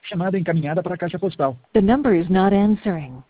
Chamada encaminhada para a caixa postal. The number is not answering.